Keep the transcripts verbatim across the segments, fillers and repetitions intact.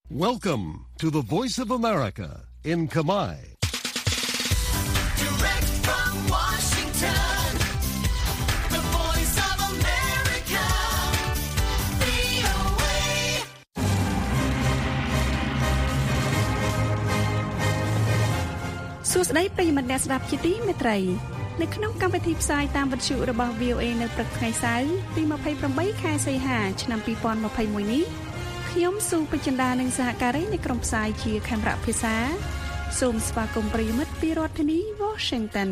Welcome to the Voice of America in Khmer. Direct from Washington, the Voice of America, វី អូ เอ សួស្តីប្រិយមិត្តអ្នកស្ដាប់ជាទីមេត្រីនៅក្នុងកម្មវិធីផ្សាយតាមវិទ្យុរបស់ វី អូ เอ នៅព្រឹកថ្ងៃសៅរ៍ទីยี่สิบแปดខែសីហាឆ្នាំยี่สิบยี่สิบเอ็ดនេះខ្ញុំស៊ូពេជ្រចិន្តានិងសហការីនៃក្រុមផ្សាយជាខេមរៈភាសាសូមស្វាគមន៍ប្រិយមិត្តពីរដ្ឋធានី Washington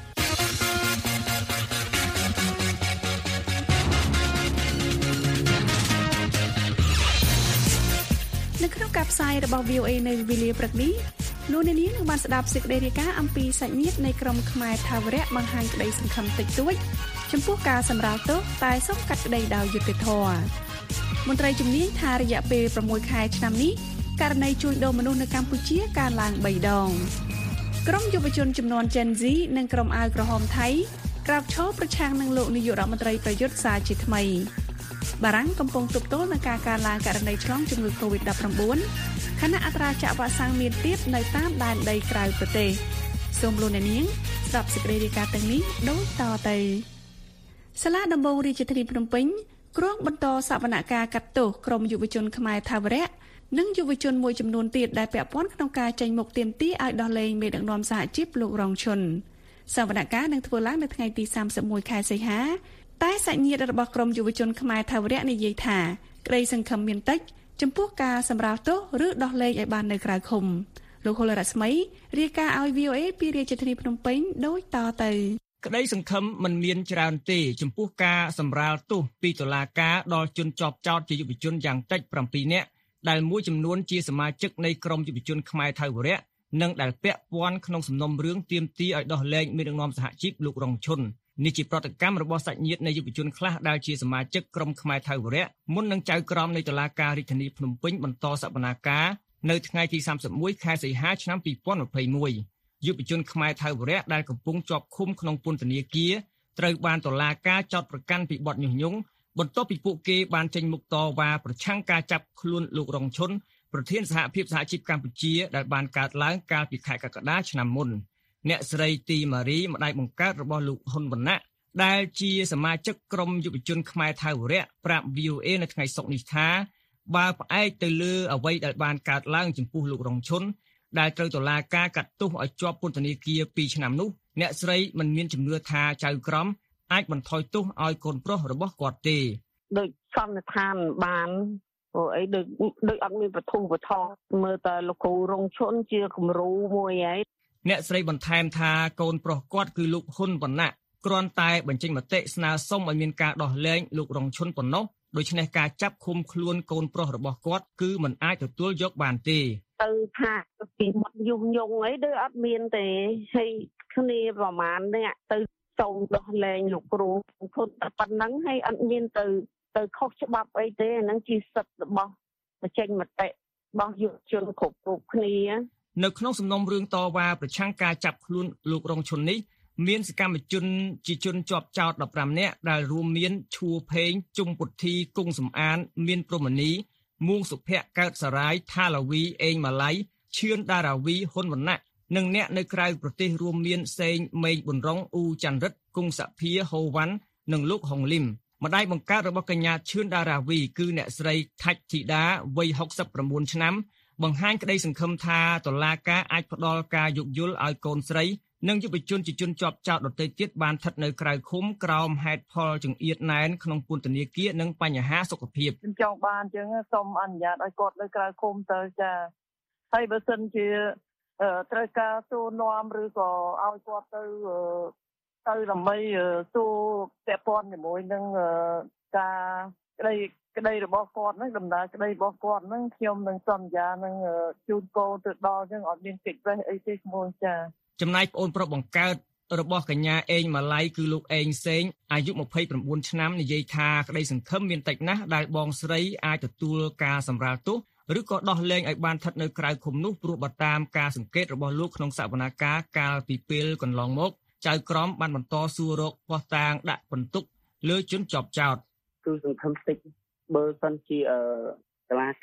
នៅក្នុងការផ្សាយរបស់ វី អូ เอ នៅវេលាព្រឹកនេះលោកអ្នកនាងនឹងបានស្ដាប់សេចក្តីរាយការណ៍អំពីសាច់ញាតិនៃក្រុមខ្មែរថាវរៈបង្ហាញក្តីសង្ឃឹមតិចតួចចំពោះការសម្រាលទោសតែសុំកាត់ក្តីដោយយុត្តិធម៌មន្ត្រីជំនាញថារយៈពេល៦ខែឆ្នាំនេះករណីជួញដូរមនុស្សនៅកម្ពុជាកើនឡើងបីដងក្រុមយុវជនចំនួន Gen Z និងក្រុមអាវក្រហមថៃក្រោកឈរប្រឆាំងនឹងលោកនាយករដ្ឋមន្ត្រីប្រយុទ្ធសារជាថ្មីបារាំងកំពុងទប់ទល់នឹងការកើនឡើងករណីឆ្លងជំងឺ កូវីដ ដប់ប្រាំបួន ខណៈអត្រាចាក់វ៉ាក់សាំងមានទៀតនៅតាមដែនដីក្រៅប្រទេសសូមលោកអ្នកនាងស្ដាប់សេចក្តីរាយការណ៍ទាំងនេះដូចតទៅសាលាដំបងរាជធានីភ្នំពេញគ្រងបន្តសវនកម្មកាត់ទោសក្រុមយុវជនខ្មែរថាវរៈនិងយុវជនមួយចំនួនទៀតដែលពាក់ព័ន្ធក្នុងការចេញមុខទាមទារឲ្យដោះលែងមេដឹកនាំសហជីពលោករងឈុនសវនកម្មនឹងធ្វើឡើងនៅថ្ងៃទីសាមសិបមួយខែសីហាតែសាច់ញាតិរបស់ក្រុមយុវជនខ្មែរថាវរៈនិយាយថាក្តីសង្ឃឹមមានតិចចំពោះការសម្រាលទោសឬដោះលែងឲ្យបាននៅក្រៅឃុំលោកហុលរស្មីរាយការណ៍ឲ្យ វី អូ เอ ពីរាជធានីភ្នំពេញដូចតទៅក្តីសង្ឃឹមមិនមានច្រើនទេចំពោះការសម្រាលទោសពីតុលាការដល់ជនជាប់ចោទជាយុវជនយ៉ាងតិចប្រាំពីរនាក់ដែលមួយចំនួនជាសមាជិកនៃក្រុមយុវជនខ្មែរថៃវរៈនិងដែលពាក់ព័ន្ធក្នុងសំណុំរឿងទាមទារឲ្យដោះលែងមេដឹកនាំសហជីពលោករងឈុននេះជាប្រតិកម្មរបស់សាច់ញាតិនៃយុវជនខ្លះដែលជាសមាជិកក្រុមខ្មែរថៃវរៈមុននឹងចៅក្រមនៃតុលាការរាជធានីភ្នំពេញបន្តសវនាការនៅថ្ងៃទីសាមសិបមួយខែសីហាឆ្នាំពីរពាន់ยี่สิบเอ็ดយុវជនខ្មែរថៃវរៈដែលកំពុងជាប់ឃុំក្នុងពន្ធនាគារត្រូវបានតុលាការចោទប្រកាន់ពីបទញុះញង់បន្ទាប់ពីពួកគេបានចេញមុខតវ៉ាប្រឆាំងការចាប់ខ្លួនលោករងឈុនប្រធានសហភាពសហជីពកម្ពុជាដែលបានកើតឡើងកាលពីខែកក្កដាឆ្នាំមុនអ្នកស្រីទីម៉ារីម្ដាយបង្កើតរបស់លោកហ៊ុនវណ្ណៈដែលជាសមាជិកក្រុមយុវជនខ្មែរថៃវរៈប្រាប់ វី អូ เอ នៅថ្ងៃសុក្រនេះថាបើផ្អែកទៅលើអ្វីដែលបានកើតឡើងចំពោះលោករងឈុនដែលត្រូវតុលាការកាត់ទោសឲ្យជាប់ពន្ធនាគារពីរឆ្នាំនោះអ្នកស្រីមិនមានជំនឿថាចៅក្រមអាចបន្ថយទោសឲ្យកូនប្រុសរបស់គាត់ទេដូចសន្និដ្ឋានបានព្រោះអីដូចដូចអត់មានបទុបថងមើលតែលោកគ្រូរងឈុនជាគំរូមួយហើយអ្នកស្រីបន្ថែមថាកូនប្រុសគាត់គឺលោកហ៊ុនវណ្ណៈគ្រាន់តែបញ្ចេញមតិស្នើសុំឲ្យមានការដោះលែងលោករងឈុនប៉ុណ្ណោះដូច្នេះការចាប់ឃុំខ្លួនកូនប្រុសរបស់គាត់គឺមិនអាចទទួលយកបានទេទៅថាពីមាត់យុះញងអីដូចអត់មានទេហើយគ្នាប្រហែលអ្នកទៅសូមដោះលែងលោកគ្រូធុនតែប៉ុណ្ណឹងហើយអត់មានទៅទៅខុសច្បាប់អីទេអាហ្នឹងជាសិទ្ធិរបស់បញ្ចេញមតិរបស់យុវជនគ្រប់គ្រប់គ្នានៅក្នុងសំណុំរឿងតវ៉ាប្រឆាំងការចាប់ខ្លួនលោករងឈុននេះមានសកម្មជនជាជនជាប់ចោទដប់ប្រាំនាក់ដែលរួមមានឈួរភេងជុំពុទ្ធីគង់សំអានមានព្រហ្មនីមួងសុភ័ក្រកើតសរាយថាឡាវីអេងម៉ាឡៃឈឿនដារាវីហ៊ុនវណ្ណៈនិងអ្នកនៅក្រៅប្រទេសរួមមានសេងមេងប៊ុនរងអ៊ូច័ន្ទរិទ្ធគង់សភាហូវ៉ាន់និងលោកហុងលឹមម្ដាយបង្កើតរបស់កញ្ញាឈឿនដារាវីគឺអ្នកស្រីថាច់ធីតាវ័យហុកសិបប្រាំបួនឆ្នាំបង្ហាញក្តីសង្ឃឹមថាតុលាការអាចផ្ដល់ការយោគយល់ឲ្យកូនស្រីនិងយុវជនជាជនជាប់ចោទដទៃទៀតបានស្ថិតនៅក្រៅឃុំក្រោមហេតុផលចង្អៀតណែនក្នុងពន្ធនាគារនិងបញ្ហាសុខភាពខ្ញុំចង់បានអញ្ចឹងសូមអនុញ្ញាតឲ្យគាត់នៅក្រៅឃុំទៅចាហើយបើសិនជាត្រូវការសួរនាំឬក៏ឲ្យគាត់ទៅទៅដើម្បីសួរពាក់ព័ន្ធជាមួយនឹងការក្តីក្តីរបស់គាត់ហ្នឹងដំណើរក្តីរបស់គាត់ហ្នឹងខ្ញុំនឹងសន្យានឹងជូនកូនទៅដល់អញ្ចឹងអត់មានកិច្ចវេះអីទេឈ្មោះចាចំណែកប្អូនប្រុសបង្កើតរបស់កញ្ញាអេងម៉ាឡៃគឺលោកអេងសេងអាយុម្ភៃប្រាំបួនឆ្នាំនិយាយថាក្តីសង្ឃឹមមានតិចណាស់ដែលបងស្រីអាចទទួលការសម្រាលទោសឬក៏ដោះលែងឲ្យបានស្ថិតនៅក្រៅឃុំនោះព្រោះបើតាមការសង្កេតរបស់លោកក្នុងសវនាការកាលពីពេលកន្លងមកចៅក្រមបានបន្តសួររកភស្តុតាងដាក់បន្ទុកលើជនជាប់ចោទគឺសង្ឃឹមតិចបើសិនជាតុលាការ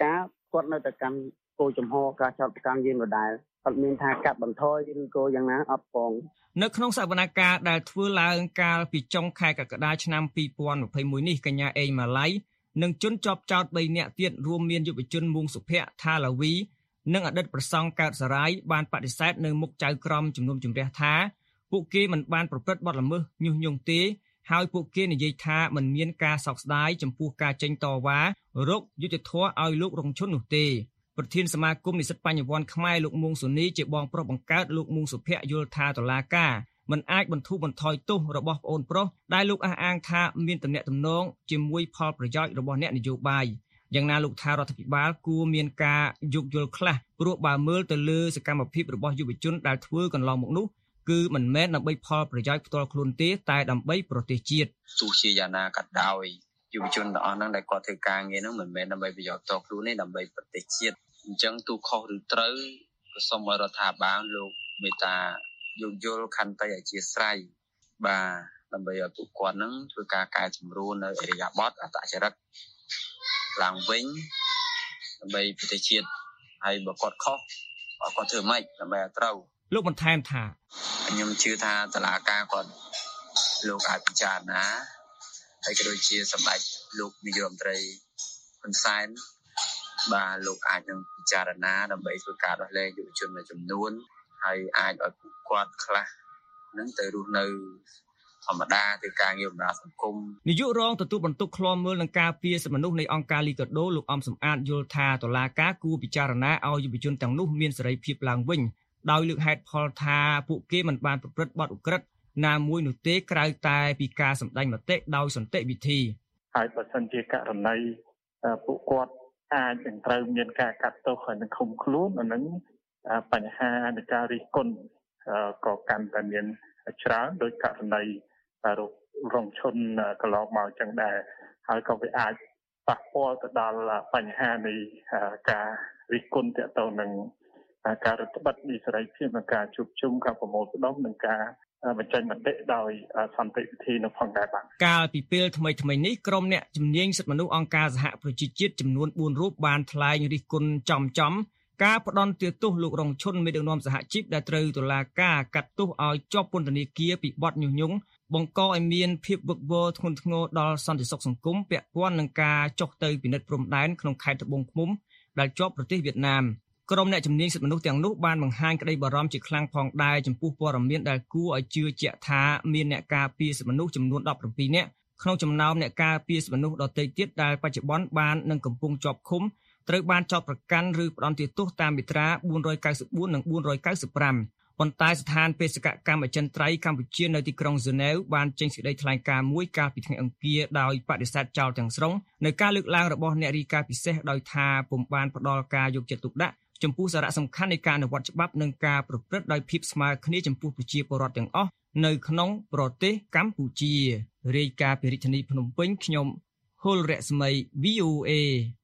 គាត់នៅតែកាន់គោលចំហការចោទប្រកាន់យើងដដែលអត់មានថាកាត់បន្ថយឬក៏យ៉ាងណាអត់ផងនៅក្នុងសវនកម្មដែលធ្វើឡើងកាលពីចុងខែកក្កដាឆ្នាំពីរពាន់ម្ភៃមួយនេះកញ្ញាអេងម៉ាឡៃនិងជនជាប់ចោទបីនាក់ទៀតរួមមានយុវជនមួងសុភ័ក្រថាឡាវីនិងអតីតប្រសង់កើតសរាយបានបដិសេធនៅមុខចៅក្រមជំនុំជម្រះថាពួកគេមិនបានប្រព្រឹត្តបទល្មើសញុះញង់ទេហើយពួកគេនិយាយថាមិនមានការសោកស្ដាយចំពោះការចេញតវ៉ារកយុត្តិធម៌ឲ្យលោករងឈុននោះទេប្រធានសមាគមនិស្សិតបញ្ញវន្តខ្មែរលោកមួងសូនីជាបងប្រុសបង្កើតលោកមួងសុភ័ក្រយល់ថាតុលាការមិនអាចបន្ធូរបន្ថយទោសរបស់ប្អូនប្រុសដែលលោកអះអាងថាមានទំនាក់ទំនងជាមួយផលប្រយោជន៍របស់អ្នកនយោបាយយ៉ាងណាលោកថារដ្ឋាភិបាលគួរមានការយោគយល់ខ្លះព្រោះបើមើលទៅលើសកម្មភាពរបស់យុវជនដែលធ្វើកន្លងមកនោះគឺមិនមែនដើម្បីផលប្រយោជន៍ផ្ទាល់ខ្លួនទេតែដើម្បីប្រទេសជាតិទោះជាយ៉ាងណាក៏ដោយយុវជនទាំងអស់ហ្នឹងដែលគាត់ធ្វើការងារហ្នឹងមិនមែនដើម្បីប្រយោជន៍ផ្ទាល់ខ្លួនទេដើម្បីប្រទេសជាតិអញ្ចឹងទូខុសឬត្រូវក៏សូមឲ្យរដ្ឋាភិបាលលោកមេត្តាយោគយល់ខន្តីអធ្យាស្រ័យបាទដើម្បីឲ្យពួកគាត់ហ្នឹងធ្វើការកែសម្រួលនៅអរិយាប័ត្រអត្តចរិតឡើងវិញដើម្បីប្រទេសជាតិហើយបើគាត់ខុសគាត់ធ្វើម៉េចដើម្បីឲ្យត្រូវលោកបន្ថែមថាខ្ញុំជឿថាតុលាការគាត់លោកអាចពិចារណាហើយក៏ដូចជាសម្ដេចលោកនាយករដ្ឋមន្ត្រីហ៊ុនសែនបាទលោកអាចនឹងពិចារណាដើម្បីធ្វើការដោះលែងយុវជនមួយចំនួនហើយអាចឲ្យពួកគាត់ខ្លះនឹងទៅរស់នៅធម្មតាទៅការងារបម្រើសង្គមនាយករងទទួលបន្ទុកឃ្លាំមើលនឹងការពារសិទ្ធិមនុស្សនៃអង្គការលីកាដូលោកអំសំអាតយល់ថាតុលាការគួរពិចារណាឲ្យយុវជនទាំងនោះមានសេរីភាពឡើងវិញដោយលើកហេតុផលថាពួកគេមិនបានប្រព្រឹត្តបទឧក្រិដ្ឋណាមួយនោះទេក្រៅតែពីការសម្ដែងមតិដោយសន្តិវិធីហើយបើសិនជាករណីពួកគាត់អាចនឹងត្រូវមានការកាត់ទោសហើយនឹងឃុំខ្លួនអានឹងបញ្ហានៃការរិះគន់ក៏កាន់តែមានច្រើនដោយករណីរងឈុនកន្លងមកចឹងដែរហើយក៏វាអាចប៉ះពាល់ទៅដល់បញ្ហានៃការរិះគន់ទាក់ទងនឹងការរដ្ឋបတ်នៃសេរីភាពនិងការជួបជុំការប្រមូលផ្ដុំនិងការបញ្ចេញមតិដោយសន្តិវិធីនៅផងដែរបាទកាលពីពេលថ្មីថ្មីនេះក្រុមអ្នកជំនាញសិទ្ធិមនុស្សអង្គការសហប្រជាជាតិចំនួនបួនរូបបានថ្លែងរិះគន់ចំចំការផ្ដន់ទោសលោករងឈុនមេដឹកនាំសហជីពដែលត្រូវតុលាការកាត់ទោសឲ្យជាប់ពន្ធនាគារពីបទញុះញង់បង្កឲ្យមានភាពវឹកវរធ្ងន់ធ្ងរដល់សន្តិសុខសង្គមពាក់ព័ន្ធនឹងការចុះទៅពិនិត្យព្រំដែនក្នុងខេត្តត្បូងឃ្មុំដែលជាប់ប្រទេសវៀតណាមក្រុមអ្នកជំនាញសិទ្ធិមនុស្សទាំងនោះបានបង្ហាញក្តីបារម្ភជាខ្លាំងផងដែរចំពោះព័ត៌មានដែលគួរឲ្យជឿជាក់ថាមានអ្នកការពារសិទ្ធិមនុស្សចំនួនដប់ប្រាំពីរនាក់ក្នុងចំណោមអ្នកការពារសិទ្ធិមនុស្សដទៃទៀតដែលបច្ចុប្បន្នបាននឹងកំពុងជាប់ឃុំត្រូវបានចោទប្រកាន់ឬផ្ដន្ទាទោសតាមមាត្រាបួនរយកៅសិបបួននិងបួនរយកៅសិបប្រាំប៉ុន្តែស្ថានបេសកកម្មអចិន្ត្រៃយ៍កម្ពុជានៅទីក្រុងហ្សឺណែវបានចេញសេចក្តីថ្លែងការណ៍មួយកាលពីថ្ងៃអង្គារដោយបដិសេធចោលទាំងស្រុងនៅការលើកឡើងរបស់អ្នករាយការណ៍ពិសេសដោយថាពុំបានផ្ដល់ការយកចិត្តទុកដាក់ចំពោះសារៈសំខាន់នៃការអនុវត្តច្បាប់និងការប្រព្រឹត្តដោយភាពស្មើគ្នាចំពោះប្រជាពលរដ្ឋទាំងអស់នៅក្នុងប្រទេសកម្ពុជារាយការណ៍ពីរាជធានីភ្នំពេញខ្ញុំហុលរស្មី វី អូ เอ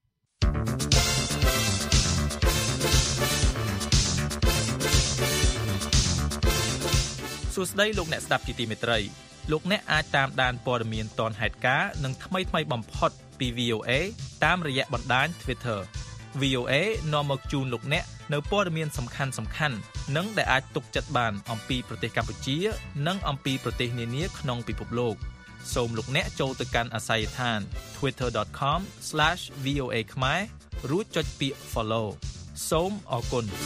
សួស្តីលោកអ្នកស្ដាប់ជាទីមេត្រីលោកអ្នកអាចតាមដានព័ត៌មានទាន់ហេតុការណ៍និងថ្មីៗបំផុតពី វី អូ เอ តាមរយៈបណ្ដាញ Twitterវី អូ เอ នាំមកជូនលោកអ្នកនៅព័ត៌មានសំខាន់សំខាន់និងដែលអាចទុកចិត្តបានអំពីប្រទេសកម្ពុជានិងអំពីប្រទេសនានាក្នុងពិភពលោកសូមលោកអ្នកចូលទៅកាន់អាស័យដ្ឋាន ทวิตเตอร์ ដอท คอม ស្លាស វី អូ เอ ខ្មែររួចចុចពាក្យ Follow សូមអរគុណ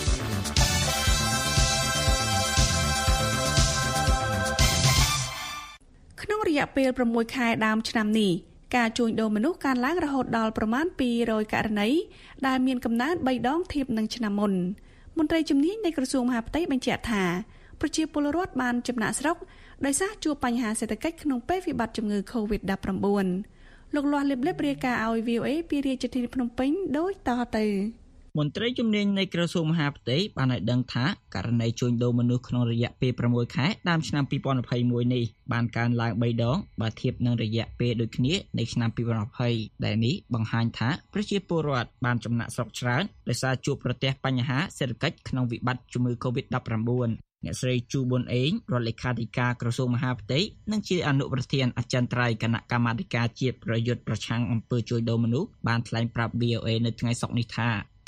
ក្នុងរយៈពេលប្រាំមួយខែដើមឆ្នាំនេះការជួញដូរមនុស្សកើនឡើងរហូតដល់ប្រមាណពីររយករណីដែលមានកំណើនបីដងធៀបនឹងឆ្នាំមុនមន្ត្រីជំនាញនៃក្រសួងមហាផ្ទៃបញ្ជាក់ថាប្រជាពលរដ្ឋបានចំណាក់ស្រុកដោយសារជួបបញ្ហាសេដ្ឋកិច្ចក្នុងពេលវិបត្តិជំងឺ កូវីដ ដប់ប្រាំបួន លោកលាស់លៀបលៀបរាយការណ៍ឲ្យ វី អូ เอ ពីរាជធានីភ្នំពេញដូចតទៅមន្ត្រីជំនាញនៃក្រសួងមហាផ្ទៃបានឲ្យដឹងថាករណីជួញដូរមនុស្សក្នុងរយៈពេលប្រាំមួយខែដើមឆ្នាំពីរពាន់ยี่สิบเอ็ดនេះបានកើនឡើងបីដងបើធៀបនឹងរយៈពេលដូចគ្នានៃឆ្នាំពីរពាន់ยี่สิบដែលនេះបង្ហាញថាប្រជាពលរដ្ឋបានចំណាក់ស្រុកច្រើនដោយសារជួបប្រទះបញ្ហាសេដ្ឋកិច្ចក្នុងវិបត្តិជំងឺ កូវីដ ដប់ប្រាំបួន អ្នកស្រីជូប៊ុនអេងរដ្ឋលេខាធិការក្រសួងមហាផ្ទៃនិងជាអនុប្រធានអចិន្ត្រៃយ៍គណៈកម្មាធិការជាតិប្រយុទ្ធប្រឆាំងអំពើជួញដូរមនុស្សបានថ្លែងប្រាប់ វី អូ เอ នៅថ្ងៃសុក្រនេះថា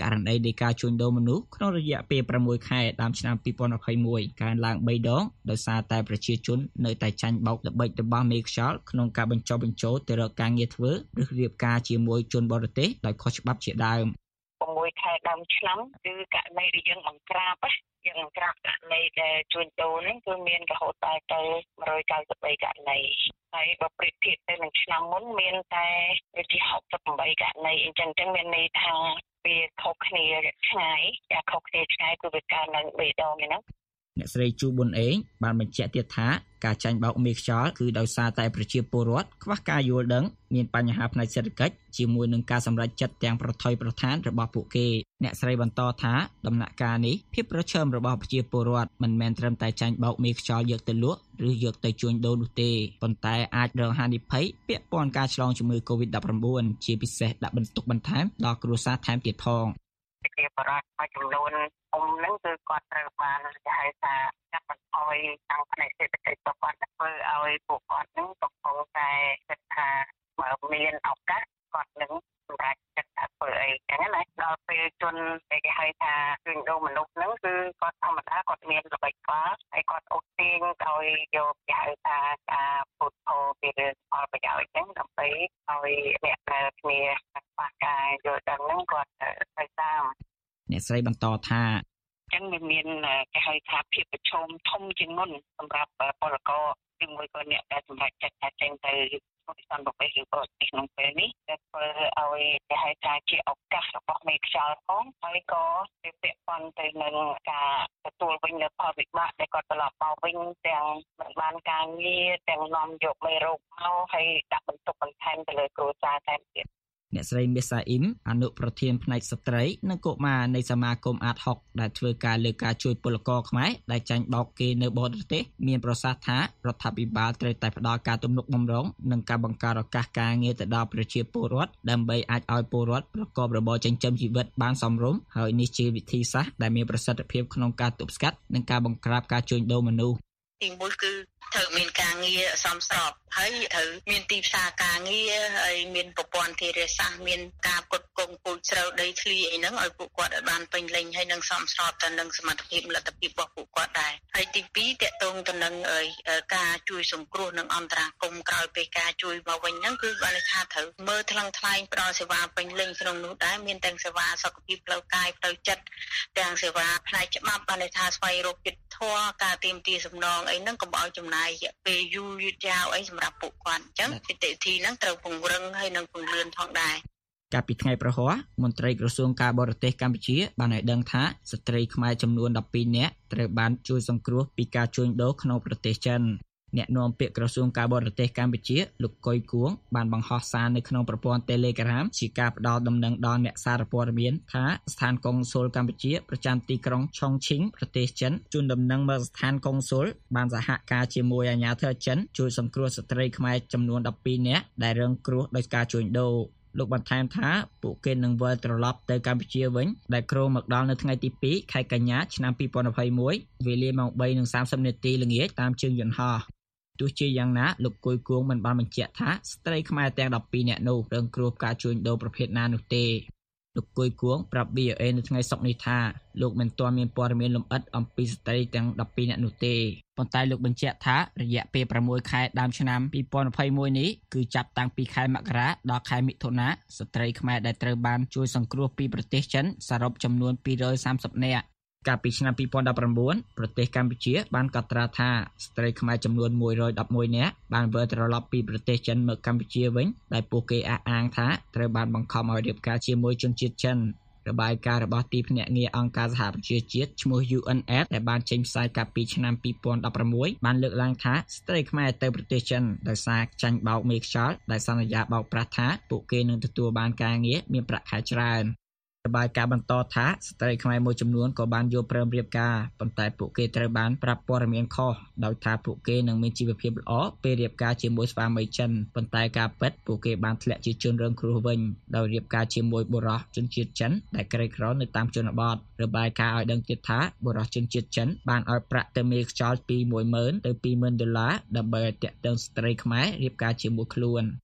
ករណីនៃការជួញដូរមនុស្សក្នុងរយៈពេលប្រាំមួយខែតាមឆ្នាំពីរពាន់ยี่สิบเอ็ดកើនឡើងបីដងដោយសារតែប្រជាជននៅតែចាញ់បោកល្បិចរបស់មេខ្យល់ក្នុងការបញ្ចុះបញ្ចូលទៅរកការងារធ្វើឬរៀបការជាមួយជនបរទេសដោយខុសច្បាប់ជាដើមមួយខែដើមឆ្នាំគឺករណីដែលយើងបង្ក្រាបយើងបង្ក្រាបករណីដែលជួញដូរនេះគឺមានរហូតដល់ទៅone hundred ninety-threeករណីហើយបើប្រៀបធៀបទៅនឹងឆ្នាំមុនមានតែជាsixty-eightករណីអញ្ចឹងចឹងមានន័យថាវាខុសគ្នាឆ្ងាយតែខុសគ្នាឆ្ងាយគឺវាកើនឡើងបីដងហ្នឹងអ្នកស្រីជូប៊ុនអេងបានបញ្ជាក់ទៀតថាការចាញ់បោកមេខ្យល់គឺដោយសារតែប្រជាពលរដ្ឋខ្វះការយល់ដឹងមានបញ្ហាផ្នែកសេដ្ឋកិច្ចជាមួយនឹងការសម្រេចចិត្តទាំងប្រថុយប្រថានរបស់ពួកគេអ្នកស្រីបន្តថាដំណាក់កាលនេះភាពប្រឈមរបស់ប្រជាពលរដ្ឋមិនមែនត្រឹមតែចាញ់បោកមេខ្យល់យកទៅលក់ឬយកទៅជួញដូរនោះទេប៉ុន្តែអាចរងហានិភ័យពាក់ព័ន្ធការឆ្លងជំងឺ កូវីដnineteen ជាពិសេសដាក់បន្ទុកបន្ថែមដល់គ្រួសារថែមទៀតផងប្រជាពលរដ្ឋមួយចំនួនអ៊ំហ្នឹងគឺគាត់ត្រូវបានគេហៅថាកាត់បន្ថយខាងផ្នែកសេដ្ឋកិច្ចរបស់គាត់ធ្វើឲ្យពួកគាត់ហ្នឹងកំពុងតែគិតថាបើមានឱកាសគាត់នឹងសម្រាប់ចិត្តថាធ្វើអីចឹងណាដល់ពេលជនគេហៅថាជួញដូរមនុស្សហ្នឹងគឺគាត់ធម្មតាគាត់មានល្បិចកលហើយគាត់អូសទាញដោយយកគេហៅថាការពុតផលពីរឿងផលប្រយោជន៍ចឹងដើម្បីឲ្យអ្នកដែលគ្នាខ្វះការយល់ដឹងហ្នឹងគាត់ទៅតាមអ្នកស្រីបន្តថាចឹងវាមានគេហៅថាភាពប្រឈមធំជាងមុនសម្រាប់ពលករជាមួយក៏អ្នកដែលសម្រាប់ចិត្តថាចេញទៅពីសន្តិភាពឬក៏ទីក្នុងពេលនេះដែលធ្វើឲ្យគេហៅថាជាឱកាសរបស់មេខ្យល់ផងហើយក៏វាពាក់ព័ន្ធទៅនឹងការទទួលវិញនៅផលវិបាកដែលគាត់ត្រឡប់មកវិញទាំងមិនបានការងារទាំងនាំយកមេរោគមកហើយដាក់បន្ទុកបន្ថែមទៅលើគ្រួសារថែមទៀតអ្នកស្រីមេសាអ៊ីមអនុប្រធានផ្នែកស្ត្រីនិងកុមារនៃសមាគមអាតហុកដែលធ្វើការលើការជួយពលករខ្មែរដែលចាញ់បោកគេនៅបរទេសមានប្រសាសន៍ថារដ្ឋាភិបាលត្រូវតែផ្តល់ការទំនុកបម្រុងនិងការបង្កើតឱកាសការងារទៅដល់ប្រជាពលរដ្ឋដើម្បីអាចឲ្យពលរដ្ឋប្រកបរបរចិញ្ចឹមជីវិតបានសមរម្យហើយនេះជាវិធីសាស្ត្រដែលមានប្រសិទ្ធភាពក្នុងការទប់ស្កាត់និងការបង្ក្រាបការជួញដូរមនុស្សទីមួយគឺត្រូវមានការងារសមស្របហើយត្រូវមានទីផ្សារការងារហើយមានប្រព័ន្ធធារាសាស្ត្រមានការផ្គត់ផ្គង់ពូជស្រូវដីធ្លីអីហ្នឹងឲ្យពួកគាត់ឲ្យបានពេញលេញហើយនឹងសមស្របទៅនឹងសមត្ថភាពលទ្ធភាពរបស់ពួកគាត់ដែរហើយទីពីរតកតងទៅនឹងការជួយសង្គ្រោះនិងអន្តរាគមន៍ក្រោយពេលការជួយមកវិញហ្នឹងគឺបានថាត្រូវមើលថ្លឹងថ្លែងផ្ដល់សេវាពេញលេញក្នុងនោះដែរមានទាំងសេវាសុខភាពផ្លូវកាយផ្លូវចិត្តទាំងសេវាផ្នែកច្បាប់បានថាស្វែងរកយុត្តិធម៌ការទាមទារសំណងអីហ្នឹងកុំឲ្យចំណាយរយៈពេលយូរយឺតយ៉ាវអីសម្រាប់ពួកគាត់អញ្ចឹងនីតិវិធីហ្នឹងត្រូវពង្រឹងហើយនឹងពង្រឹងផងដែរកាលពីថ្ងៃប្រហ័សមន្ត្រីក្រសួងការបរទេសកម្ពុជាបានឲ្យដឹងថាស្ត្រីខ្មែរចំនួនtwelveនាក់ត្រូវបានជួយសង្គ្រោះពីការជួញដូរក្នុងប្រទេសចិនអ្នកនាំពាក្យក្រសួងការបរទេសកម្ពុជាលោកកុយគួងបានបង្ហោះសារនៅក្នុងប្រព័ន្ធ Telegram ជាការផ្ដល់ដំណឹងដល់អ្នកសារព័ត៌មានថាស្ថានកុងស៊ុលកម្ពុជាប្រចាំទីក្រុងឆុងឈីងប្រទេសចិនជូនដំណឹងមកស្ថានកុងស៊ុលបានសហការជាមួយអាជ្ញាធរចិនជួយសង្គ្រោះស្ត្រីខ្មែរចំនួនtwelveនាក់ដែលរងគ្រោះដោយការជួញដូរលោកបន្ថែមថាពួកគេនឹងវិលត្រឡប់ទៅកម្ពុជាវិញដែលគ្រោងមកដល់នៅថ្ងៃទីtwoខែកញ្ញាឆ្នាំtwenty twenty-oneវេលាម៉ោងthree thirtyនាទីល្ងាចតាមជើងយន្តហោះទោះជាយ៉ាងណាលោកគួយគួងមិនបានបញ្ជាក់ថាស្ត្រីខ្មែរទាំងtwelveនាក់នោះរងគ្រោះការជួញដូរប្រភេទណានោះទេលោកគួយគួងប្រាប់ V O A នៅថ្ងៃសុក្រនេះថាលោកមិនទាន់មានព័ត៌មានលម្អិតអំពីស្ត្រីទាំងtwelveនាក់នោះទេប៉ុន្តែលោកបញ្ជាក់ថារយៈពេលsixខែដើមឆ្នាំtwenty twenty-oneនេះគឺចាប់តាំងពីខែមករាដល់ខែមិថុនាស្ត្រីខ្មែរដែលត្រូវបានជួយសង្គ្រោះពីប្រទេសចិនសរុបចំនួនtwo hundred thirtyនាក់កាលពីឆ្នាំtwenty nineteenប្រទេសកម្ពុជាបានកត់ត្រាថាស្ត្រីខ្មែរចំនួនone hundred elevenនាក់បានវិលត្រឡប់ពីប្រទេសចិនមកកម្ពុជាវិញដែលពួកគេអះអាងថាត្រូវបានបង្ខំឲ្យរៀបការជាមួយជនជាតិចិនរបាយការណ៍របស់ទីភ្នាក់ងារអង្គការសហប្រជាជាតិឈ្មោះ U N A I D ដែលបានចេញផ្សាយកាលពីឆ្នាំtwenty sixteenបានលើកឡើងថាស្ត្រីខ្មែរទៅប្រទេសចិនដោយសារចាញ់បោកមេខ្យល់ដែលសន្យាបោកប្រាស់ថាពួកគេនឹងទទួលបានការងារមានប្រាក់ខែច្រើនរបាយការណ៍បន្តថាស្ត្រីខ្មែរមួយចំនួនក៏បានយកព្រមរៀបការប៉ុន្តែពួកគេត្រូវបានប្រាប់ព័ត៌មានខុសដោយថាពួកគេនឹងមានជីវភាពល្អពេលរៀបការជាមួយស្វាមីចិនប៉ុន្តែការពិតពួកគេបានធ្លាក់ជាជនរងគ្រោះវិញដោយរៀបការជាមួយបុរសជនជាតិចិនដែលក្រីក្រនៅតាមជនបទរបាយការណ៍ឲ្យដឹងទៀតថាបុរសជនជាតិចិនបានឲ្យប្រាក់ទៅមេខ្យល់ពីone thousandទៅtwo thousandដុល្លារដើម្បីឲ្យទាក់ទងស្ត្រីខ្មែររៀបការជាមួយខ្លួន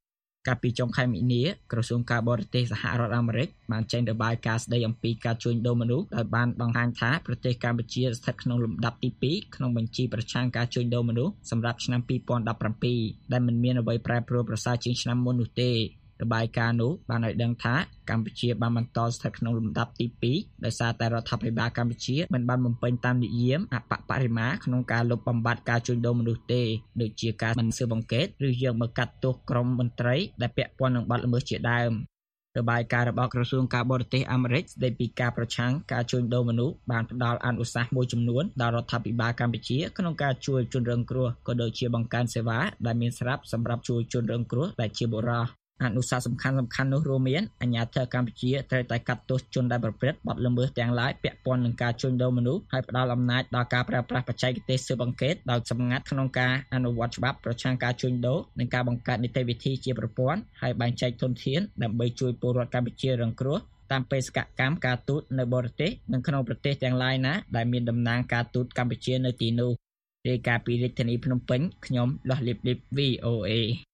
កាលពីចុងខែមីនាក្រសួងការបរទេសសហរដ្ឋអាមេរិកបានចេញរបាយការណ៍ស្តីអំពីការជួញដូរមនុស្សដោយបានបង្ហាញថាប្រទេសកម្ពុជាស្ថិតក្នុងលំដាប់ទីពីរក្នុងបញ្ជីប្រឆាំងការជួញដូរមនុស្សសម្រាប់ឆ្នាំពីរពាន់ដប់ប្រាំពីរដែលមិនមានអ្វីប្រែប្រួលប្រសើរជាងឆ្នាំមុននោះទេរបាយការណ៍នោះបានឲ្យដឹងថាកម្ពុជាបានបន្តស្ថិតក្នុងលំដាប់ទីពីរដោយសារតែរដ្ឋាភិបាលកម្ពុជាមិនបានបំពេញតាមនិយមអបបរិមាក្នុងការលុបបំបាត់ការជួញដូរមនុស្សទេដូចជាការមិនស៊ើបអង្កេតឬយើងមកកាត់ទោសក្រុមមន្ត្រីដែលពាក់ព័ន្ធនឹងបទល្មើសជាដើមរបាយការណ៍របស់ក្រសួងការបរទេសអាមេរិកស្តីពីការប្រឆាំងការជួញដូរមនុស្សបានផ្ដល់អនុសាសន៍មួយចំនួនដល់រដ្ឋាភិបាលកម្ពុជាក្នុងការជួយជនរងគ្រោះក៏ដូចជាបង្កើនសេវាដែលមានស្រាប់សម្រាប់ជួយជនរងគ្រោះដែលជាបុរសអនុសាសន៍សំខាន់សំខាន់នោះរួមមានអាជ្ញាធរកម្ពុជាត្រូវតែកាត់ទោសជនដែលប្រព្រឹត្តបទល្មើសទាំងឡាយពាក់ព័ន្ធនឹងការជួញដូរមនុស្សហើយផ្ដល់អំណាចដល់ការប្រើប្រាស់បច្ចេកទេសស៊ើបអង្កេតដោយសម្ងាត់ក្នុងការអនុវត្តច្បាប់ប្រឆាំងការជួញដូរនិងការបង្កើតនីតិវិធីជាប្រព័ន្ធហើយបែងចែកធនធានដើម្បីជួយពលរដ្ឋកម្ពុជារងគ្រោះតាមបេសកកម្មការទូតនៅបរទេសនិងក្នុងប្រទេសទាំងឡាយណាដែលមានតំណាងការទូតកម្ពុជានៅទីនោះរាយការណ៍ពីរាជធានីភ្នំពេញខ្ញុំលោះលីបលីប វី អូ เอ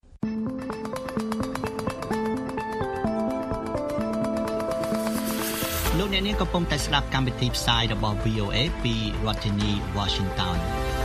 លោកអ្នកនាងកំពុងតែស្ដាប់កម្មវិធីផ្សាយរបស់ វី អូ เอ ពីរដ្ឋធានី Washington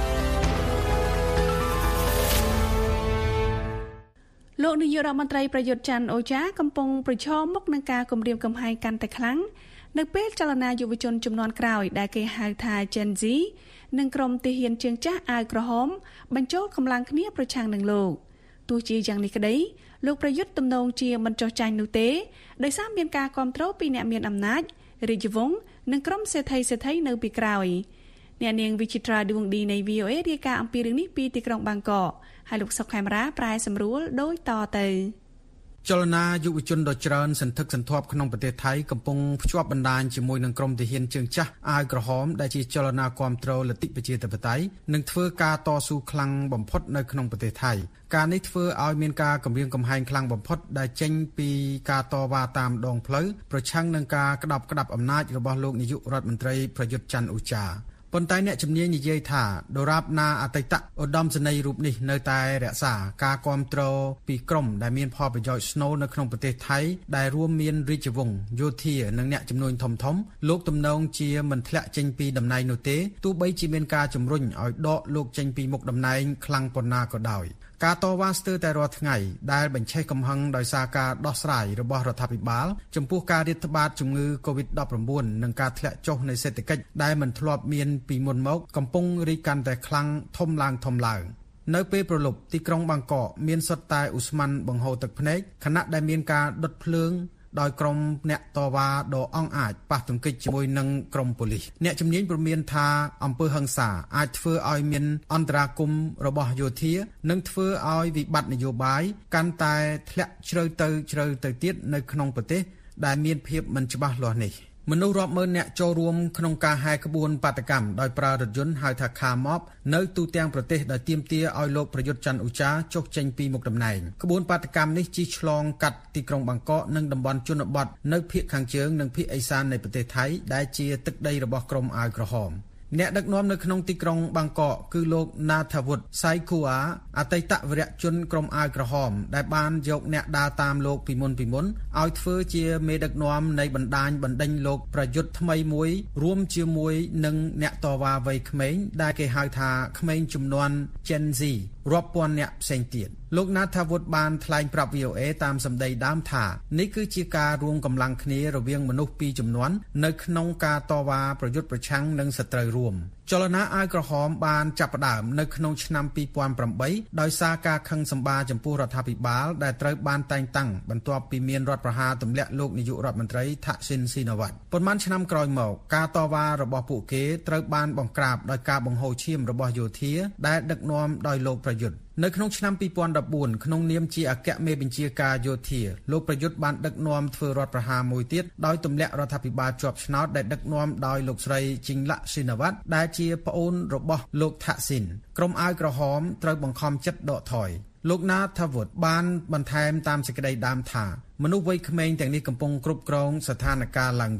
លោកនាយករដ្ឋមន្ត្រីប្រយុទ្ធច័ន្ទអូចាកំពុងប្រឈមមុខនឹងការគំរាមកំហែងកាន់តែខ្លាំងនៅពេលចលនាយុវជនជំនាន់ក្រោយដែលគេហៅថា Gen Z និងក្រុមទាហានជើងចាស់អាវក្រហមបញ្ចូលកម្លាំងគ្នាប្រឆាំងនឹងលោកទោះជាយ៉ាងនេះក្តីលោកប្រយុទ្ធទំនងជាមិនចោះចាញ់នោះទេដោយសារមានការគាំទ្រពីអ្នកមានអំណាចរាជវង្សនិងក្រុមសេដ្ឋីសេដ្ឋីនៅពីក្រោយអ្នកនាងវិចិត្រាដួងឌីនៃ វី អូ เอ រាយការណ៍អំពីរឿងនេះពីទីក្រុងបាងកកហើយលោកសុកខេមរាប្រែសម្រួលដូចតទៅចលនាយុវជនដ៏ច្រើនសន្ធឹកសន្ធាប់ក្នុងប្រទេសថៃកំពុងភ្ជាប់បណ្ដាញជាមួយនឹងក្រុមទាហានជើងចាស់អាវក្រហមដែលជាចលនាគាំទ្រលទ្ធិប្រជាធិបតេយ្យនិងធ្វើការតស៊ូខ្លាំងបំផុតនៅក្នុងប្រទេសថៃការនេះធ្វើឲ្យមានការគំរាមកំហែងខ្លាំងបំផុតដែលចេញពីការតវ៉ាតាមដងផ្លូវប្រឆាំងនឹងការក្តាប់ក្តាប់អំណាចរបស់លោកនាយករដ្ឋមន្ត្រីប្រយុទ្ធច័ន្ទអូចាប៉ុន្តែអ្នកជំនាញនិយាយថាដរាបណាអតីតឧត្តមសេនីយ៍រូបនេះនៅតែរក្សាការគាំទ្រពីក្រុមដែលមានផលប្រយោជន៍ស្នូលនៅក្នុងប្រទេសថៃដែលរួមមានរាជវង្សយោធានិងអ្នកជំនួញធំៗលោកទំនងជាមិនធ្លាក់ចេញពីតំណែងនោះទេទោះបីជាមានការជំរុញឲ្យដកលោកចេញពីមុខតំណែងខ្លាំងប៉ុណ្ណាក៏ដោយការតវ៉ាស្ទើរតែរាល់ថ្ងៃដែលបញ្ឆេះកំហឹងដោយសារការដោះស្រាយរបស់រដ្ឋាភិបាលចំពោះការរាតត្បាតជំងឺ កូវីដ ដប់ប្រាំបួន និងការធ្លាក់ចុះនៃសេដ្ឋកិច្ចដែលមិនធ្លាប់មានពីមុនមកកំពុងរីកកាន់តែខ្លាំងធំឡើងធំឡើងនៅពេលប្រលប់ទីក្រុងបាងកកមានសុទ្ធតែឧស្ម័នបង្ហូរទឹកភ្នែកខណៈដែលមានការដុតភ្លើងដោយក្រុមអ្នកតវ៉ាដ៏អង់អាចប៉ះទង្គិចជាមួយនឹងក្រុមប៉ូលីសអ្នកជំនាញព្រមានថាអំពើហិង្សាអាចធ្វើឲ្យមានអន្តរាគមន៍របស់យោធានិងធ្វើឲ្យវិបត្តិនយោបាយកាន់តែធ្លាក់ជ្រៅទៅជ្រៅទៅទៀតនៅក្នុងប្រទេសដែលមានភាពមិនច្បាស់លាស់នេះមនុស្សរាប់ម៉ឺនអ្នកចូលរួមក្នុងការហែក្បួនបាតកម្មដោយប្រើរថយន្តហៅថាខាម៉បនៅទូទាំងប្រទេសដែលទាមទារឲ្យលោកប្រយុទ្ធច័ន្ទអូចាចុះចេញពីមុខតំណែងក្បួនបាតកម្មនេះជិះឆ្លងកាត់ទីក្រុងបាងកកនិងតំបន់ជនបទនៅភាគខាងជើងនិងភាគឦសាននៃប្រទេសថៃដែលជាទឹកដីរបស់ក្រុមអាវក្រហមអ្នកដឹកនាំនៅក្នុងទីក្រុងបាងកកគឺលោកណាថាវុឌ្ឍសៃគូអាអតីតវីរៈជនក្រុមអាវក្រហមដែលបានយកអ្នកដើរតាមលោកពីមុនពីមុនឲ្យធ្វើជាមេដឹកនាំនៃបណ្ដាញបណ្ដេញលោកប្រយុទ្ធថ្មីមួយរួមជាមួយនឹងអ្នកតវ៉ាវ័យក្មេងដែលគេហៅថាក្មេងជំនាន់ Gen Z រាប់ពាន់អ្នកផ្សេងទៀតលោកណាថាវុឌ្ឍបានថ្លែងប្រាប់ វី អូ เอ តាមសម្ដីដើមថានេះគឺជាការរួមកម្លាំងគ្នារវាងមនុស្សពីរជំនាន់នៅក្នុងការតវ៉ាប្រយុទ្ធប្រឆាំងនឹងសត្រូវរួមចលនាអាវក្រហមបានចាប់ផ្ដើមនៅក្នុងឆ្នាំពីរពាន់ប្រាំបីដោយសារការខឹងសម្បារចំពោះរដ្ឋាភិបាលដែលត្រូវបានតែងតាំងបន្ទាប់ពីមានរដ្ឋប្រហារទម្លាក់លោកនាយករដ្ឋមន្ត្រីថាក់ស៊ីនស៊ីណាវ៉ាត់ប៉ុន្មានឆ្នាំក្រោយមកការតវ៉ារបស់ពួកគេត្រូវបានបង្ក្រាបដោយការបង្ហូរឈាមរបស់យោធាដែលដឹកនាំដោយលោកប្រយុទ្ធនៅក្នុងឆ្នាំពីរពាន់ដប់បួនក្នុងនាមជាអគ្គមេបញ្ជាការយោធាលោកប្រយុទ្ធបានដឹកនាំធ្វើរដ្ឋប្រហារមួយទៀតដោយទម្លាក់រដ្ឋាភិបាលជាប់ឆ្នោតដែលដឹកនាំដោយលោកស្រីជីងឡាក់ស៊ីណាវ៉ាត់ដែលជាប្អូនរបស់លោកថាក់ស៊ីនក្រុមអាវក្រហមត្រូវបង្ខំចិត្តដកថយលោកណាថាវុឌ្ឍបានបន្ថែមតាមសេចក្តីដើមថាមនុស្សវ័យក្មេងទាំងនេះកំពុងគ្រប់គ្រងស្ថានភាពឡើងវិញ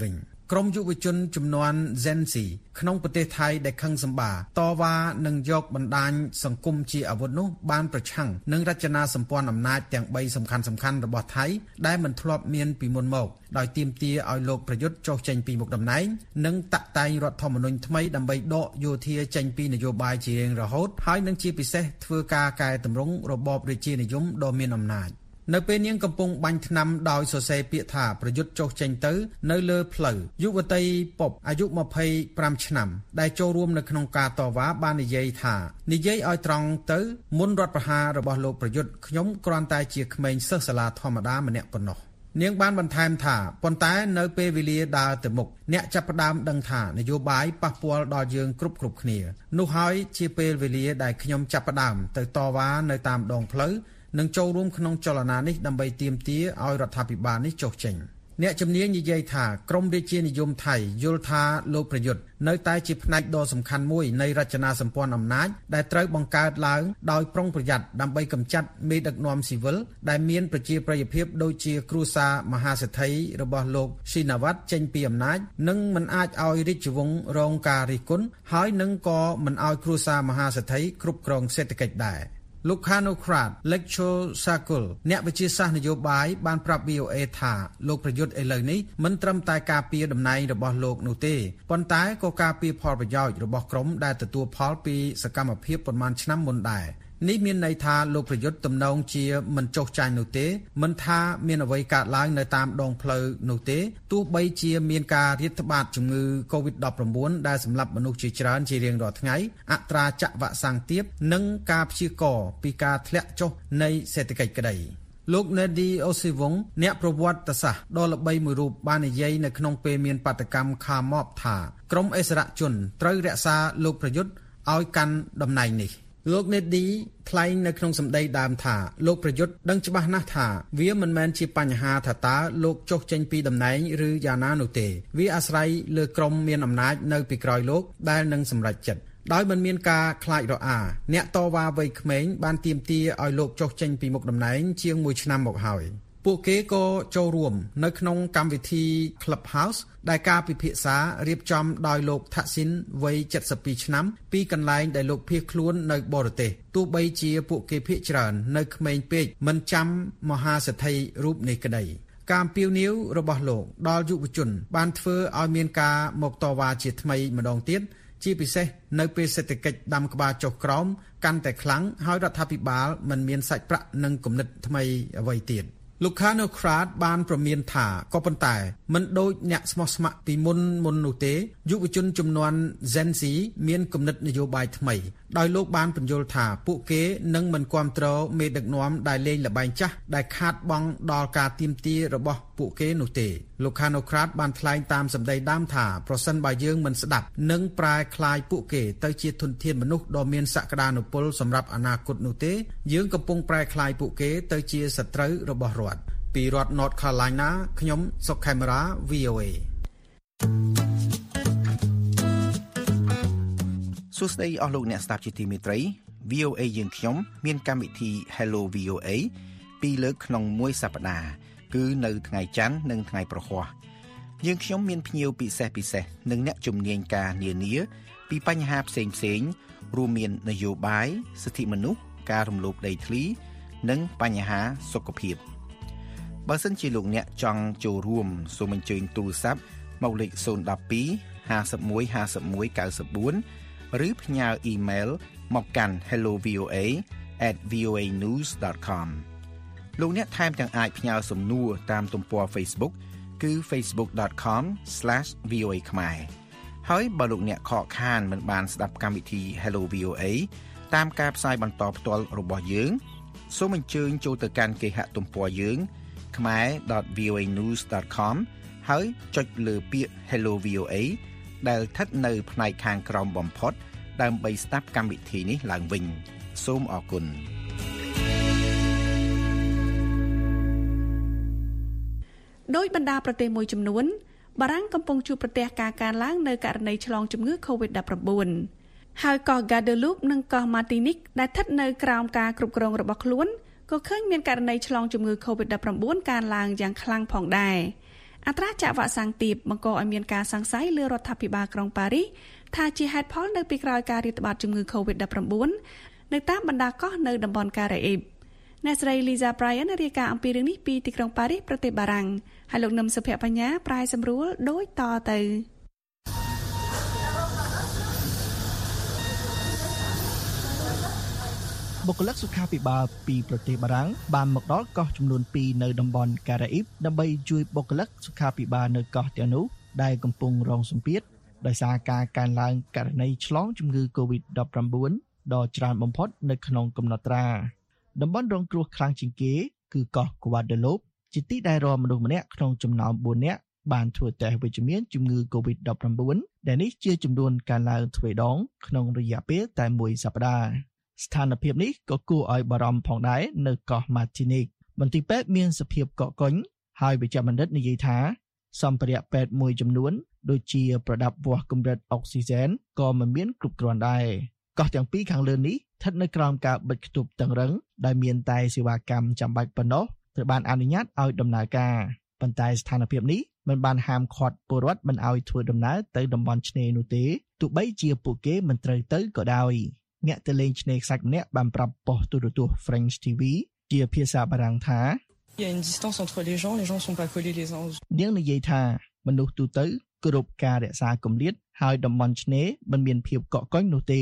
ក្រុមយុវជនចំនួន Gen Z ក្នុងប្រទេសថៃដែលខឹងសម្បាតវ៉ានឹងយកបណ្ដាញសង្គមជាអាវុធនោះបានប្រឆាំងនឹងរចនាសម្ព័ន្ធអំណាចទាំងបីសំខាន់សំខាន់របស់ថៃដែលមិនធ្លាប់មានពីមុនមកដោយទាមទារឲ្យលោកប្រយុទ្ធចុះចេញពីមុខតំណែងនិងតាក់តែងរដ្ឋធម្មនុញ្ញថ្មីដើម្បីដកយោធាចេញពីនយោបាយជារៀងរហូតហើយនឹងជាពិសេសធ្វើការកែតម្រង់របបរាជានិយមដ៏មានអំណាចនៅពេលនាងកំពុងបាញ់ថ្នាំដោយសរសេរពាក្យថាប្រយុទ្ធចុះចេញទៅនៅលើផ្លូវយុវតីប៉ុបអាយុម្ភៃប្រាំឆ្នាំដែលចូលរួមនៅក្នុងការតវ៉ាបាននិយាយថានិយាយឲ្យត្រង់ទៅមុនរដ្ឋប្រហាររបស់លោកប្រយុទ្ធខ្ញុំគ្រាន់តែជាក្មេងសិស្សសាលាធម្មតាម្នាក់ប៉ុណ្ណោះនាងបានបន្ថែមថាប៉ុន្តែនៅពេលវេលាដើរទៅមុខអ្នកចាប់ផ្ដើមដឹងថានយោបាយប៉ះពាល់ដល់យើងគ្រប់គ្រប់គ្នានោះហើយជាពេលវេលាដែលខ្ញុំចាប់ផ្ដើមទៅតវ៉ានៅតាមដងផ្លូវនឹងចូលរួមក្នុងចលនានេះដើម្បីទាមទារឲ្យរដ្ឋាភិបាលនេះចុះចេញអ្នកជំនាញនិយាយថាក្រមរាជានិយមថៃយល់ថាលោកប្រយុទ្ធនៅតែជាផ្នែកដ៏សំខាន់មួយនៃរចនាសម្ព័ន្ធអំណាចដែលត្រូវបង្កើតឡើងដោយប្រុងប្រយ័ត្នដើម្បីកម្ចាត់មេដឹកនាំស៊ីវិលដែលមានប្រជាប្រិយភាពដូចជាគ្រួសារមហាសេដ្ឋីរបស់លោកស៊ីណាវ៉ាត់ចេញពីអំណាចនិងមិនអាចឲ្យរាជវង្សរងការរិះគន់ហើយនឹងក៏មិនឲ្យគ្រួសារមហាសេដ្ឋីគ្រប់គ្រងសេដ្ឋកិច្ចដែរលោក Khanokrat Lecture Circle អ្នកវិទ្យាសាស្ត្រនយោបាយបានប្រាប់ វី អូ เอ ថាលោកប្រយុទ្ធឥឡូវនេះមិនត្រឹមតែការពារតំណែងរបស់លោកនោះទេប៉ុន្តែក៏ការពារផលប្រយោជន៍របស់ក្រុមដែលទទួលផលពីសកម្មភាពប៉ុន្មានឆ្នាំមុនដែរនេះមានន័យថាលោកប្រយុទ្ធទំនងជាមិនចុះចាញ់នោះទេមិនថាមានអ្វីកើតឡើងនៅតាមដងផ្លូវនោះទេទោះបីជាមានការរាតត្បាតជំងឺ កូវីដ ដប់ប្រាំបួន ដែលសម្លាប់មនុស្សជាច្រើនជារៀងរាល់ថ្ងៃអត្រាចាក់វ៉ាក់សាំងទាបនិងការព្យាករណ៍ពីការធ្លាក់ចុះនៃសេដ្ឋកិច្ចក្តីលោក Nedi Osivong អ្នកប្រវត្តិសាស្ត្រដ៏ល្បីមួយរូបបាននិយាយនៅក្នុងពេលមានបាតកម្មខាម៉បថាក្រមអិសរាជជនត្រូវរក្សាលោកប្រយុទ្ធឲ្យកាន់តំណែងនេះលោក Nedi ថ្លែងនៅក្នុងសម្ដីដើមថាលោកប្រយុទ្ធដឹងច្បាស់ណាស់ថាវាមិនមែនជាបញ្ហាថាតើលោកចុះចេញពីតំណែងឬយ៉ាងណានោះទេវាអាស្រ័យលើក្រុមមានអំណាចនៅពីក្រោយលោកដែលនឹងសម្រេចចិត្តដោយមិនមានការខ្លាចរអាអ្នកតវ៉ាវ័យក្មេងបានទាមទារឲ្យលោកចុះចេញពីមុខតំណែងជាងមួយឆ្នាំមកហើយពួកគេក៏ចូលរួមនៅក្នុងកម្មវិធី Clubhouse ដែលការពិភាក្សារៀបចំដោយលោកថាក់ស៊ីនវ័យเจ็ดสิบពីរឆ្នាំពីកន្លែងដែលលោកភៀសខ្លួននៅបរទេសទោះបីជាពួកគេភៀសច្រើននៅក្មេងពេកមិនចាំមហាសេដ្ឋីរូបនេះក្តីការអំពាវនាវរបស់លោកដល់យុវជនបានធ្វើឲ្យមានការមកតវ៉ាជាថ្មីម្ដងទៀតជាពិសេសនៅពេលសេដ្ឋកិច្ចដាំក្បាលចុះក្រោមកាន់តែខ្លាំងហើយរដ្ឋាភិបាលមិនមានសាច់ប្រាក់និងគំនិតថ្មីអ្វីទៀតលោក Khanokrat បានប្រមានថាក៏ប៉ុន្តែមិនដូចអ្នកស្មោះស្ម័គ្រពីមុនមុននោះទេយុវជនចំនួន Gen Z មានគំនិតនយោបាយថ្មីដោយលោកបានបញ្យល់ថាពួកគេនឹងមិនគាំទ្រមេដឹកនាំដែលលេងល្បែងចាស់ដែលខាតបង់ដល់ការទាមទាររបស់ពួកគេនោះទេលោក Khanokrat បានថ្លែងតាមសម្ដីដើមថាប្រសិនបើយើងមិនស្ដាប់នឹងប្រែក្លាយពួកគេទៅជាធនធានមនុស្សដ៏មានសក្តានុពលសម្រាប់អនាគតនោះទេយើងកំពុងប្រែក្លាយពួកគេទៅជាសត្រូវរបស់រដ្ឋពីរដ្ឋ North Carolina ខ្ញុំសុកខេមរា វី អូ เอសួស្តីអស់លោកអ្នកស្ដាប់ជាទីមេត្រី វី អូ เอ យើងខ្ញុំមានកម្មវិធី Hello វី អូ เอ ពីរលើកក្នុងមួយសប្តាហ៍គឺនៅថ្ងៃច័ន្ទនិងថ្ងៃប្រហ័សយើងខ្ញុំមានភ្ញៀវពិសេសពិសេសនិងអ្នកជំនាញការនានាពីបញ្ហាផ្សេងផ្សេងរួមមាននយោបាយសិទ្ធិមនុស្សការរំលោភដីធ្លីនិងបញ្ហាសុខភាពបើសិនជាលោកអ្នកចង់ចូលរួមសូមអញ្ជើញទូរស័ព្ទមកលេខศูนย์ หนึ่ง สอง ห้า หนึ่ง ห้า หนึ่ง เก้า สี่ ឬផ្ញើអ៊ីមែលមកកាន់ hello v o a at v o a news dot com លោកអ្នកថែមទាំងអាចផ្ញើសំណួរតាមទំព័រ Facebook គឺ facebook dot com slash v o a ខ្មែរហើយបើលោកអ្នកខកខានមិនបានស្ដាប់កម្មវិធី Hello វី អូ เอ តាមការផ្សាយបន្តផ្ទាល់របស់យើងសូមអញ្ជើញចូលទៅកាន់គេហទំព័រយើងខ្មែរ dot v o a news dot com ហើយចុចលើពាក្យ Hello វី អូ เอ ដែលស្ថិតនៅផ្នែកខាងក្រោមបំផុតដើម្បីស្ដាប់កម្មវិធីនេះឡើងវិញសូមអរគុណដោយបណ្ដាប្រទេសមួយចំនួនបារាំងកំពុងជួបប្រទះការកើនឡើងនៅករណីឆ្លងជំងឺ កូវីដ ដប់ប្រាំបួន ហើយកោះ Guadeloupe និងកោះ Martinique ដែលស្ថិតនៅក្រោមការគ្រប់គ្រងរបស់ខ្លួនក៏ឃើញមានករណីឆ្លងជំងឺ កូវីដ ដប់ប្រាំបួន កើនឡើងយ៉ាងខ្លាំងផងដែរអត្រាចាក់វ៉ាក់សាំងទាបបង្កឲ្យមានការសង្ស័យលើរដ្ឋាភិបាលក្រុងប៉ារីសថាជាហេតុផលនៅពីក្រោយការរាតត្បាតជំងឺ កូវីដ ដប់ប្រាំបួន នៅតាមបណ្ដាកោះនៅតំបន់ការ៉ាអ៊ីបអ្នកស្រី Lisa Bryan រាយការណ៍អំពីរឿងនេះពីទីក្រុងប៉ារីសប្រទេសបារាំងហើយលោកនឹមសុភ័ក្របញ្ញាប្រែសម្រួលដូចតទៅបុគ្គលិកសុខាភិបាលពីប្រទេសបារាំងបានមកដល់កោះចំនួនពីរនៅតំបន់ការ៉ាអ៊ីបដើម្បីជួយបុគ្គលិកសុខាភិបាលនៅកោះទាំងនោះដែលកំពុងរងសម្ពាធដោយសារការកើនឡើងករណីឆ្លងជំងឺ កូវីដ ដប់ប្រាំបួន ដ៏ច្រើនបំផុតនៅក្នុងកំណត់ត្រាតំបន់រងគ្រោះខ្លាំងជាងគេគឺកោះ Guadeloupe ជាទីដែលរាល់មនុស្សម្នាក់ក្នុងចំណោមបួននាក់បានធ្វើតេស្តវិជ្ជមានជំងឺ កូវីដ ដប់ប្រាំបួន ដែលនេះជាចំនួនកើនឡើងទ្វេដងក្នុងរយៈពេលតែមួយសប្តាហ៍ស្ថានភាពនេះក៏គួរឲ្យបារម្ភផងដែរនៅកោះ Martinique មន្ទីរពេទ្យមានសភាពកកកុញហើយវិជ្ជបណ្ឌិតនិយាយថាសម្ភារៈពេទ្យមួយចំនួនដូចជាប្រដាប់វាស់កម្រិតអុកស៊ីហ្សែនក៏មិនមានគ្រប់គ្រាន់ដែរកោះទាំងពីរខាងលើនេះស្ថិតនៅក្រោមការបិទគប់តឹងរឹងដែលមានតែសេវាកម្មចាំបាច់ប៉ុណ្ណោះត្រូវបានអនុញ្ញាតឲ្យដំណើរការប៉ុន្តែស្ថានភាពនេះមិនបានហាមឃាត់ពលរដ្ឋមិនឲ្យធ្វើដំណើរទៅតំបន់ឆ្នេរនោះទេទោះបីជាពួកគេមិនត្រូវទៅក៏ដោយអ្នកទៅលេងឆ្នេរខ្សាច់ម្នាក់បានប្រាប់ប៉ុស្តិ៍ទូរទស្សន៍ French ទី វី ជាភាសាបារាំងថា Il y a une distance entre les gens, les gens sont pas collés les uns aux autres. នាងនិយាយថាមនុស្សទូទៅគោរពការរក្សាគម្លាតហើយតំបន់ឆ្នេរមិនមានភាពកកកុញនោះទេ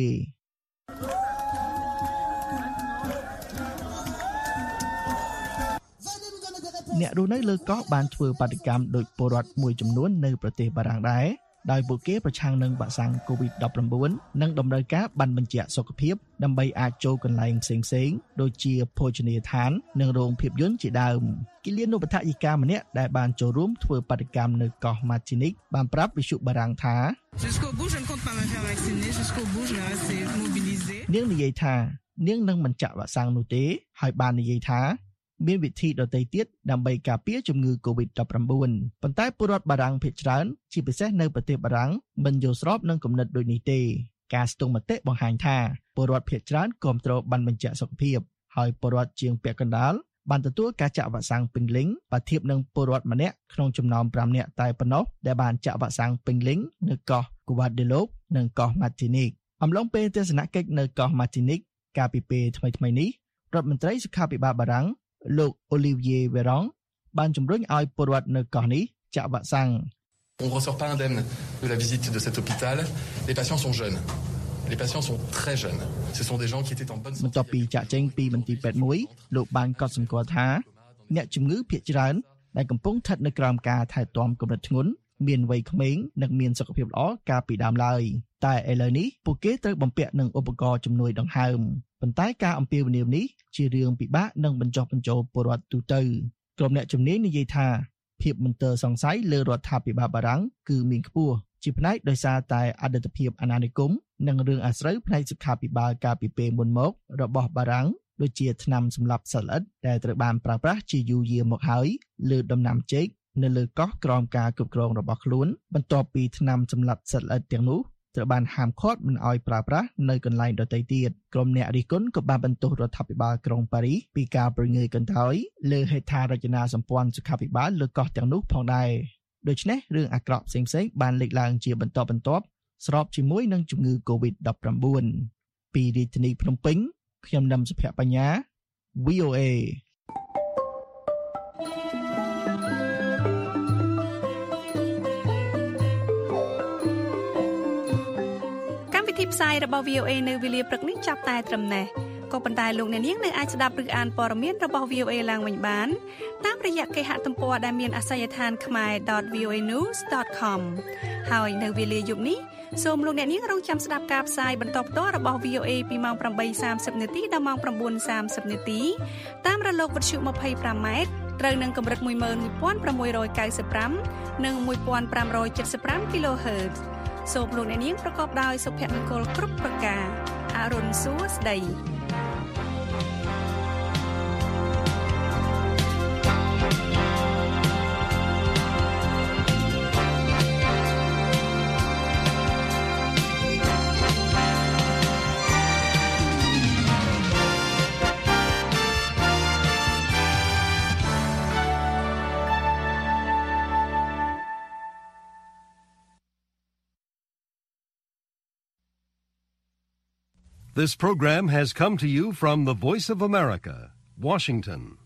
អ្នករស់នៅលើកោះបានធ្វើបាតកម្មដោយពលរដ្ឋមួយចំនួននៅប្រទេសបារាំងដែរដោយពួកគេប្រឆាំងនឹងវ៉ាក់សាំង កូវីដ ដប់ប្រាំបួន និងតម្រូវការបានបញ្ជាក់សុខភាពដើម្បីអាចចូលកន្លែងផ្សេងៗដូចជាភោជនីយដ្ឋាននិងរោងភាពយន្តជាដើមគិលានុបដ្ឋាយិកាម្នាក់ដែលបានចូលរួមធ្វើបាតកម្មនៅកោះ Martinique បានប្រាប់វិទ្យុបារាំងថា Jusqu'au bout je ne compte pas me faire vacciner jusqu'au bout je vais rester mobilisé នាងនិយាយថានាងនឹងមិនចាក់វ៉ាក់សាំងនោះទេហើយបាននិយាយថាមានវិធីដទៃទៀតដើម្បីការពារជំងឺ កូវីដ ដប់ប្រាំបួន ប៉ុន្តែពលរដ្ឋបារាំងភាគច្រើនជាពិសេសនៅប្រទេសបារាំងមិនយល់ស្របនឹងគំនិតដូចនេះទេការស្ទង់មតិបង្ហាញថាពលរដ្ឋភាគច្រើនគាំទ្របានបញ្ជាក់សុខភាពហើយពលរដ្ឋជាងពាក់កណ្ដាលបានទទួលការចាក់វ៉ាក់សាំងពេញលេញបើធៀបនឹងពលរដ្ឋម្នាក់ក្នុងចំណោមប្រាំនាក់តែប៉ុណ្ណោះដែលបានចាក់វ៉ាក់សាំងពេញលេញនៅកោះ Guadeloupe និងកោះ Martinique អំឡុងពេលទស្សនកិច្ចនៅកោះ Martinique កាលពីពេលថ្មីៗនេះរដ្ឋមន្ត្រីសុខាភិបាលបារាំងលោក Olivier Véran បានជំរុញឲ្យពលរដ្ឋនៅកោះនេះចាក់វ៉ាក់សាំង On ressort pas indemne de la visite de cet hôpital. Les patients sont jeunes. Les patients sont très jeunes. Ce sont des gens qui étaient en bonne santé. បន្ទាប់ពីចាក់ចេញពីមន្ទីរពេទ្យមួយលោកបានកត់សម្គាល់ថាអ្នកជំងឺភាគច្រើនដែលកំពុងស្ថិតនៅក្រោមការថែទាំកម្រិតធ្ងន់មានវ័យក្មេងនិងមានសុខភាពល្អកាលពីដើមឡើយតែឥឡូវនេះពួកគេត្រូវបំពាក់នឹងឧបករណ៍ជំនួយដង្ហើមប៉ុន្តែការអំពាវនាវនេះជារឿងពិបាកនឹងបញ្ចុះបញ្ចូលពលរដ្ឋទូទៅក្រុមអ្នកជំនាញនិយាយថាភាពមន្ទិលសង្ស័យលើរដ្ឋាភិបាលបារាំងគឺមានខ្ពស់ជាផ្នែកដោយសារតែអតីតភាពអាណានិគមនិងរឿងអាស្រូវផ្នែកសុខាភិបាលកាលពីពេលមុនមករបស់បារាំងដូចជាថ្នាំសម្លាប់សត្វល្អិតដែលត្រូវបានប្រើប្រាស់ជាយូរយារមកហើយលើដំណាំចេកនៅលើកោះក្រោមការគ្រប់គ្រងរបស់ខ្លួនបន្ទាប់ពីថ្នាំសម្លាប់សត្វល្អិតទាំងនោះត្រូវបានហាមឃាត់មិនឲ្យប្រើប្រាស់នៅកន្លែងដទៃទៀតក្រុមអ្នករិះគន់ក៏បានបន្ទោសរដ្ឋាភិបាលក្រុងប៉ារីសពីការប្រងើយកន្តើយលើហេដ្ឋារចនាសម្ព័ន្ធសុខាភិបាលលើកោះទាំងនោះផងដែរដូច្នេះរឿងអាក្រក់ផ្សេងៗបានលេចឡើងជាបន្តបន្ទាប់ស្របជាមួយនឹងជំងឺ កូវីដ ដប់ប្រាំបួន ពីរាជធានីភ្នំពេញខ្ញុំនឹមសុភ័ក្របញ្ញា វី អូ เอទីផ្សាយរបស់ វី អូ เอ នៅវេលាព្រឹកនេះចាប់តែត្រឹមនេះក៏ប៉ុន្តែលោកអ្នកនាងនៅអាចស្ដាប់ឬអានព័ត៌មានរបស់ វី អូ เอ ឡើងវិញបានតាមរយៈគេហទំព័រដែលមានអាសយដ្ឋាន khmae dot v o a news dot com ហើយនៅវេលាយប់នេះសូមលោកអ្នកនាងរងចាំស្ដាប់ការផ្សាយបន្តផ្ទាល់របស់ វី អូ เอ ពីម៉ោង ប្រាំបីសាមសិប នាទីដល់ម៉ោង ៩សាមសិប នាទីតាមរលកវិទ្យុ ម្ភៃប្រាំ ម៉ែត្រត្រូវនឹងកម្រិត មួយម៉ឺនមួយពាន់ប្រាំមួយរយកៅសិបប្រាំ និង មួយពាន់ប្រាំរយเจ็ดสิบห้า kHzសូមលោកអ្នកនាងប្រកបដោយសុភមង្គលគ្រប់ប្រការអរុនសួស្តី This program has come to you from the Voice of America, Washington.